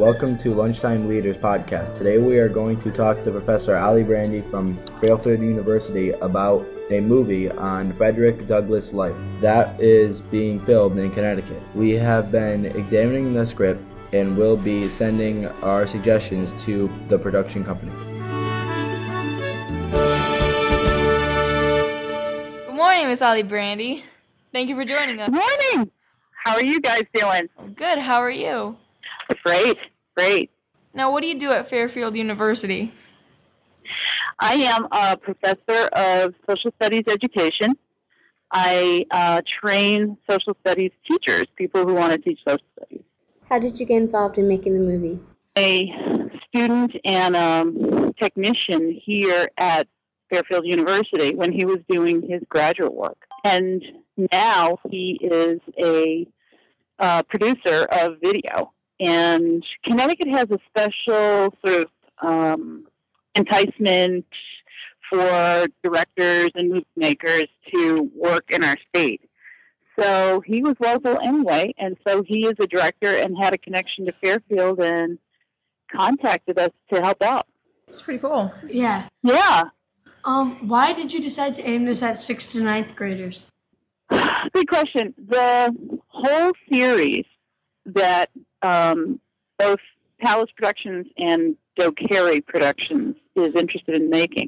Welcome to Lunchtime Leaders Podcast. Today we are going to talk to Professor Ali Brandy from Fairfield University about a movie on Frederick Douglass' life that is being filmed in Connecticut. We have been examining the script and will be sending our suggestions to the production company. Good morning, Miss Ali Brandy. Thank you for joining us. Good morning. How are you guys doing? Good. How are you? Great. Now, what do you do at Fairfield University? I am a professor of social studies education. I train social studies teachers, people who want to teach social studies. How did you get involved in making the movie? A student and technician here at Fairfield University when he was doing his graduate work. And now he is a producer of video. And Connecticut has a special sort of enticement for directors and movie makers to work in our state. So he was local anyway, and so he is a director and had a connection to Fairfield and contacted us to help out. That's pretty cool. Yeah. Yeah. Why did you decide to aim this at 6th to 9th graders? Good question. The whole series that both Palace Productions and Joe Carey Productions is interested in making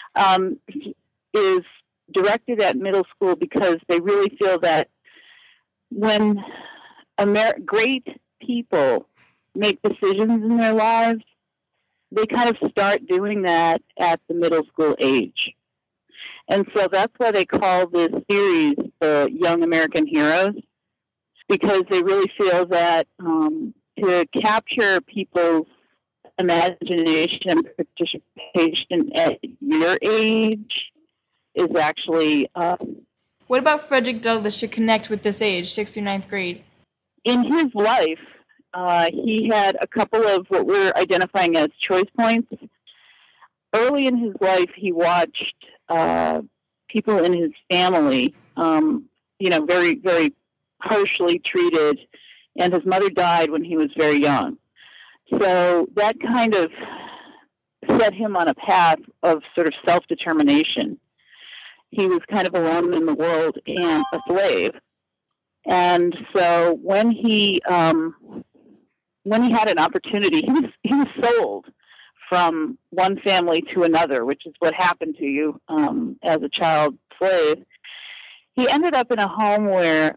is directed at middle school because they really feel that when great people make decisions in their lives, they kind of start doing that at the middle school age. And so that's why they call this series the Young American Heroes, because they really feel that to capture people's imagination and participation at your age is actually... What about Frederick Douglass should connect with this age, 6th through 9th grade? In his life, he had a couple of what we're identifying as choice points. Early in his life, he watched people in his family, very, very harshly treated, and his mother died when he was very young. So that kind of set him on a path of sort of self-determination. He was kind of alone in the world and a slave. And so when he had an opportunity, he was sold from one family to another, which is what happened to you as a child slave. He ended up in a home where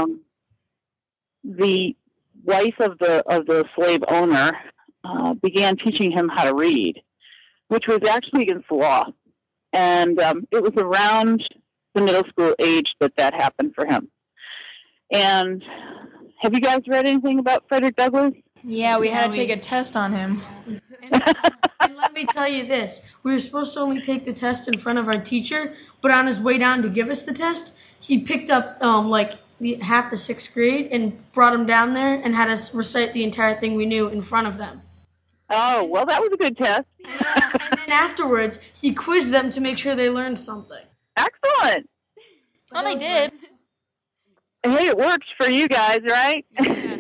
the wife of the slave owner began teaching him how to read, which was actually against the law. And it was around the middle school age that happened for him. And have you guys read anything about Frederick Douglass? Yeah, we had to take a test on him. And let me tell you this. We were supposed to only take the test in front of our teacher, but on his way down to give us the test, he picked up half the 6th grade and brought them down there and had us recite the entire thing we knew in front of them. Oh, well, that was a good test. Yeah, and then afterwards, he quizzed them to make sure they learned something. Excellent. Well, they did. Hey, it works for you guys, right? Yeah.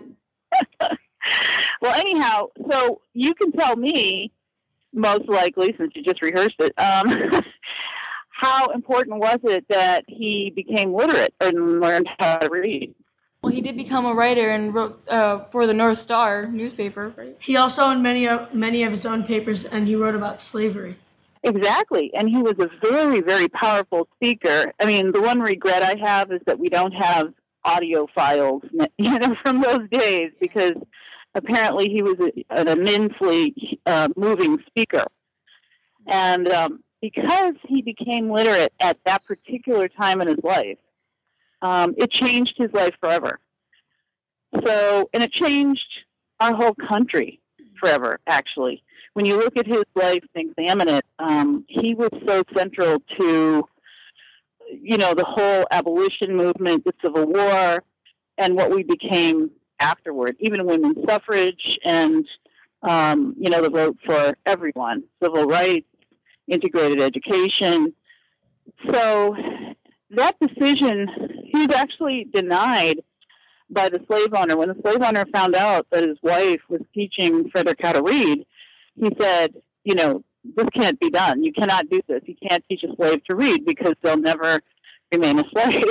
Well, anyhow, so you can tell me, most likely, since you just rehearsed it, how important was it that he became literate and learned how to read? Well, he did become a writer and wrote for the North Star newspaper. Right? He also owned many of his own papers, and he wrote about slavery. Exactly, and he was a very, very powerful speaker. I mean, the one regret I have is that we don't have audio files, from those days, because apparently he was an immensely moving speaker. And because he became literate at that particular time in his life, it changed his life forever. So, and it changed our whole country forever, actually. When you look at his life and examine it, he was so central to, the whole abolition movement, the Civil War, and what we became afterward, even women's suffrage and, the vote for everyone, civil rights, integrated education. So that decision, he was actually denied by the slave owner. When the slave owner found out that his wife was teaching Frederick how to read, he said, this can't be done. You cannot do this. You can't teach a slave to read because they'll never remain a slave.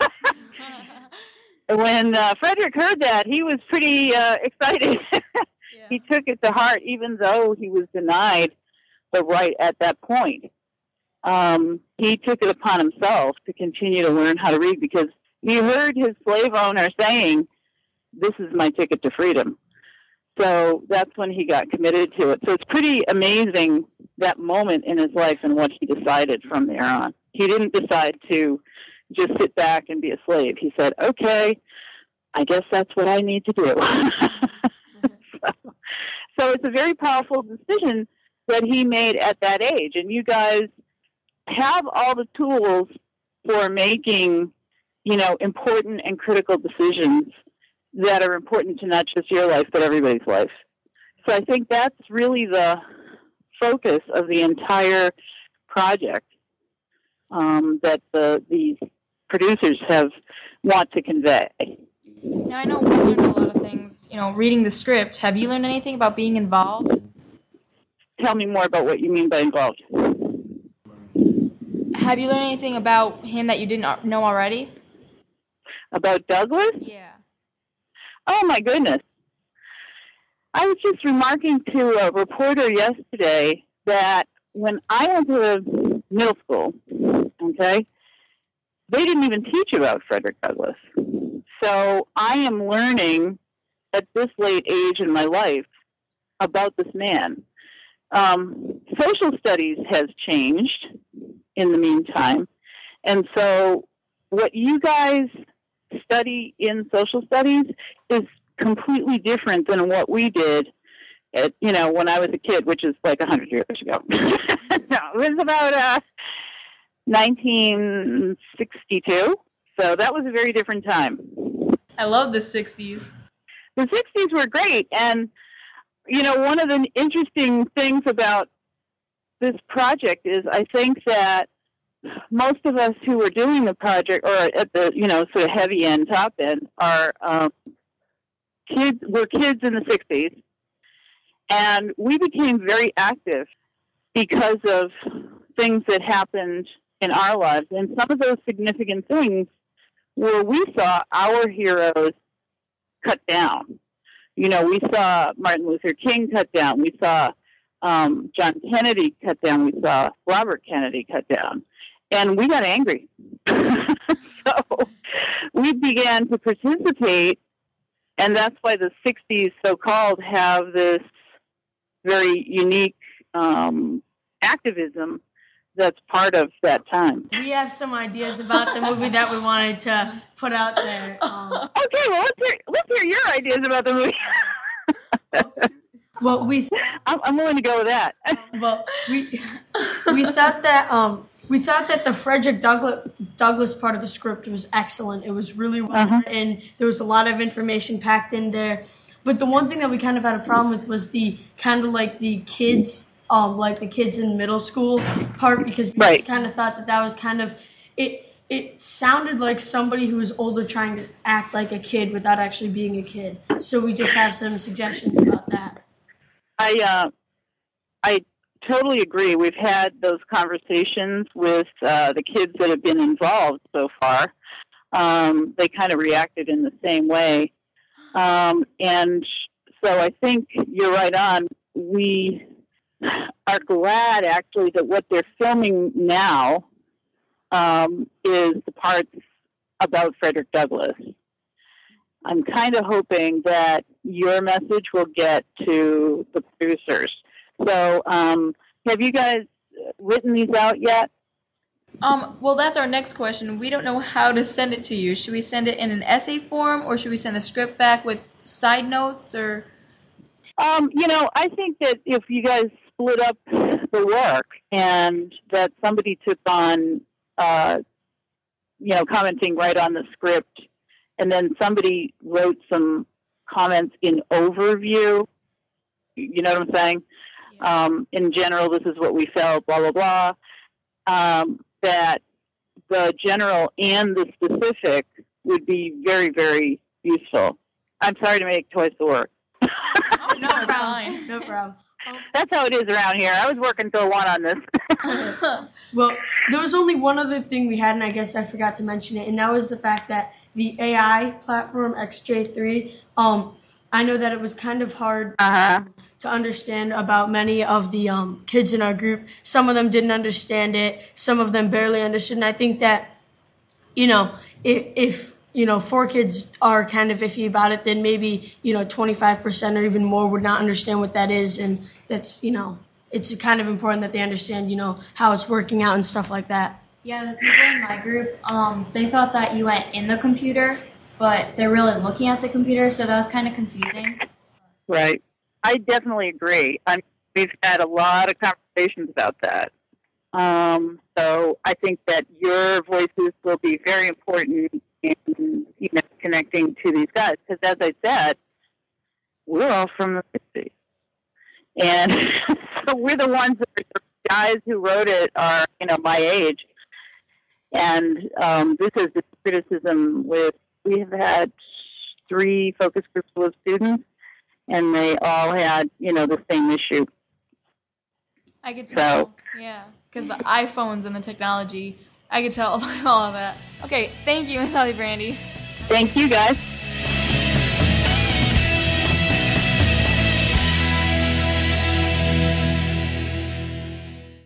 When Frederick heard that, he was pretty excited. Yeah. He took it to heart, even though he was denied the right at that point. He took it upon himself to continue to learn how to read because he heard his slave owner saying, this is my ticket to freedom. So that's when he got committed to it. So it's pretty amazing, that moment in his life and what he decided from there on. He didn't decide to just sit back and be a slave. He said, okay, I guess that's what I need to do. So it's a very powerful decision that he made at that age. And you guys have all the tools for making, important and critical decisions that are important to not just your life, but everybody's life. So I think that's really the focus of the entire project that these producers want to convey. Now, I know we learned a lot of things, reading the script. Have you learned anything about being involved? Tell me more about what you mean by involved. Have you learned anything about him that you didn't know already? About Douglas? Yeah. Oh, my goodness. I was just remarking to a reporter yesterday that when I went to middle school, okay, they didn't even teach about Frederick Douglass. So I am learning at this late age in my life about this man. Social studies has changed in the meantime. And so what you guys study in social studies is completely different than what we did when I was a kid, which is like 100 years ago. No, it was about 1962. So that was a very different time. I love the 60s. The 60s were great. And, one of the interesting things about this project is I think that most of us who were doing the project, or at the, sort of heavy end, top end, are were kids in the 60s. And we became very active because of things that happened in our lives. And some of those significant things were we saw our heroes cut down. We saw Martin Luther King cut down. We saw John Kennedy cut down. We saw Robert Kennedy cut down. And we got angry. So we began to participate, and that's why the 60s, so-called, have this very unique activism that's part of that time. We have some ideas about the movie that we wanted to put out there. Okay, well, let's hear your ideas about the movie. Well, I'm willing to go with that. Well, we thought that the Frederick Douglass part of the script was excellent. It was really well written. There was a lot of information packed in there. But the one thing that we kind of had a problem with was the kind of like the kids, like the kids in middle school part, because we just kind of thought that was kind of it. It sounded like somebody who was older trying to act like a kid without actually being a kid. So we just have some suggestions about that. I totally agree. We've had those conversations with the kids that have been involved so far. They kind of reacted in the same way. And so I think you're right on. We are glad, actually, that what they're filming now is the parts about Frederick Douglass. I'm kind of hoping that your message will get to the producers. So have you guys written these out yet? Well, that's our next question. We don't know how to send it to you. Should we send it in an essay form, or should we send the script back with side notes, or? I think that if you guys split up the work and that somebody took on, commenting right on the script, and then somebody wrote some comments in overview, you know what I'm saying? Yeah. In general, this is what we felt, blah, blah, blah. That the general and the specific would be very, very useful. I'm sorry to make toys to work. Oh, no, it's fine. No problem. That's how it is around here. I was working till 1 on this. Well, there was only one other thing we had, and I guess I forgot to mention it, and that was the fact that the AI platform XJ3. I know that it was kind of hard to understand about many of the kids in our group. Some of them didn't understand it. Some of them barely understood. And I think that, if 4 kids are kind of iffy about it, then maybe, 25% or even more would not understand what that is. And that's, it's kind of important that they understand, how it's working out and stuff like that. Yeah, the people in my group, they thought that you went in the computer, but they're really looking at the computer, so that was kind of confusing. Right. I definitely agree. We've had a lot of conversations about that. So I think that your voices will be very important in, connecting to these guys. Because as I said, we're all from the 60s. And so we're the ones that are the guys who wrote it are, my age. And this is the criticism we have had 3 focus groups full of students, and they all had, the same issue. I could tell. Yeah, because the iPhones and the technology, I could tell by all of that. Okay, thank you, Miss Holly Brandy. Thank you, guys.